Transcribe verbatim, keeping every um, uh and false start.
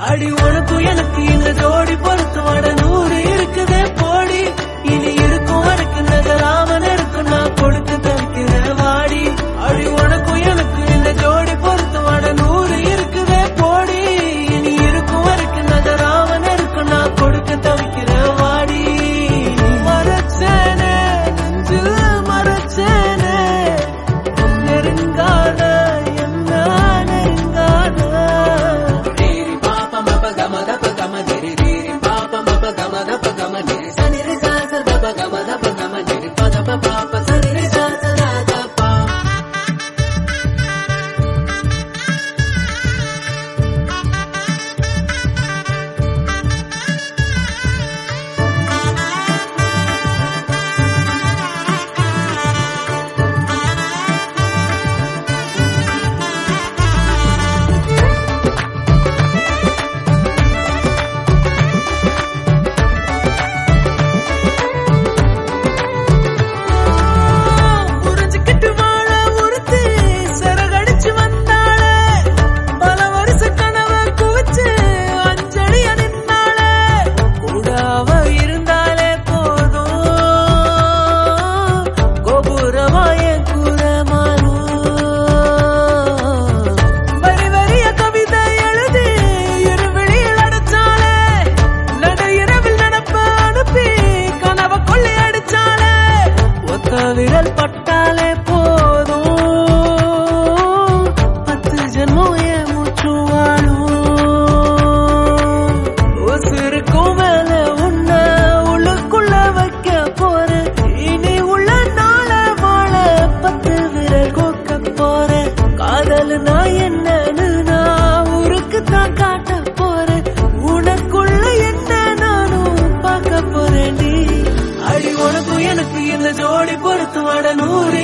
அடி உனக்கும் எனக்கு இந்த ஜோடி பொறுத்து வட நூறு இருக்குதே போடி இனி இருக்கும் வரைக்கும் நகராம இருக்கும் நான் கொடுத்து தவிக்கிற வாடி அடி உனக்கும் எனக்கு இந்த ஜோடி பொறுத்து வட நூறு இருக்குதே போடி இனி இருக்கும் வரைக்கும் நகராம இருக்கும் நான் கொடுக்க தவிக்கிற வாடி மறைச்சேனே நெஞ்சில் மறைச்சேனே நெருங்காத என்ன நெருங்காத விரல் பட்டாலே போதும் பத்து ஜென்மம் ஏன் மூச்சு வாழும் உசிருக்கும் மேல உன்ன உள்ளுக்குள்ள வைக்க போறேன் இனி உள்ள நாள வாழ பத்து விரல் கோக்க போறேன் காதல் நான் என்னன்னு நான் ஊருக்கு தான் காட்ட போறேன் உனக்குள்ள என்ன நானும் பார்க்க போறேன் நீ அடி உனக்கும் எனக்கு இந்த ஜோடி பொறுத்து வட நூறு